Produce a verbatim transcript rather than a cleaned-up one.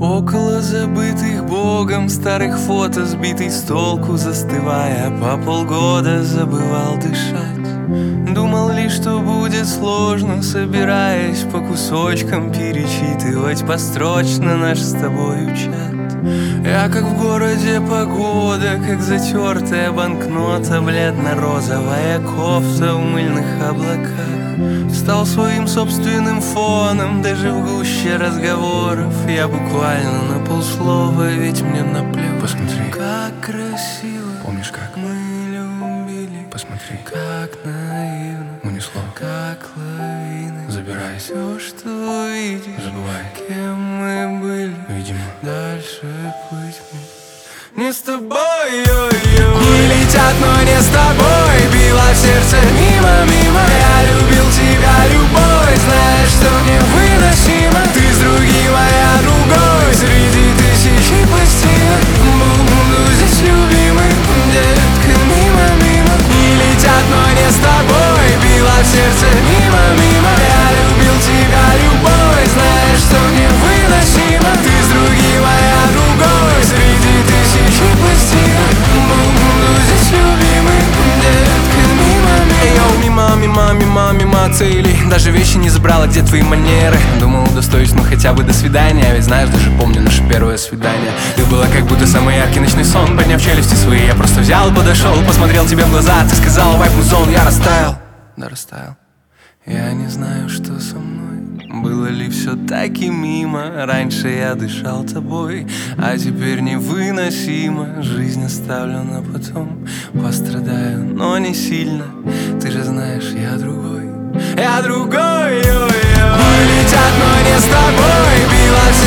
Около забытых Богом старых фото, сбитый с толку, застывая по полгода, забывал дышать. Думал лишь, что будет сложно, собираясь по кусочкам перечитывать построчно наш с тобою чат. Я как в городе погода, как затертая банкнота, бледно-розовая кофта в мыльных облаках. Стал своим собственным фоном, даже в гуще разговоров. Я буквально на полслова, ведь мне наплевать. Посмотри, как красиво. Помнишь как? Мы любили. Посмотри, как наивно. унесло. Как лавины. Забирай. Все, что увидишь. Забывай. Кем мы были. Видимо. Дальше быть мы не с тобой. Не летят, но не с тобой. Било в сердце мимо, мимо. Я любил тебя, любовь. Знаешь, что невыносимо. Ты с другим, а я другой. Среди тысячи пластинок буду здесь любимый. Детка, мимо, мимо. Не летят, но не с тобой. Било в сердце мимо, мимо. Я любил тебя, любовь. Знаешь, что невыносимо. Ты с другим, а я другой. Среди тысячи пластинок буду здесь любимый. Детка, мимо, мимо. Йоу, мимо, мимо, мимо, мимо целей. Даже вещи не забрала, где твои манеры. Думал, удостоюсь, ну хотя бы до свидания. Ведь знаешь, даже помню наше первое свидание. Ты была как будто самый яркий ночной сон. Подняв челюсти свои, я просто взял и подошел. Посмотрел тебе в глаза, ты сказала вайп музон. Я растаял, да растаял. Я не знаю, что со мной. Было ли все таки мимо? Раньше я дышал тобой, а теперь невыносимо. Жизнь оставлю на потом. Пострадаю, но не сильно. Ты же знаешь, я другой. Я другой, ой-ой. Мы летят, но не с тобой. Било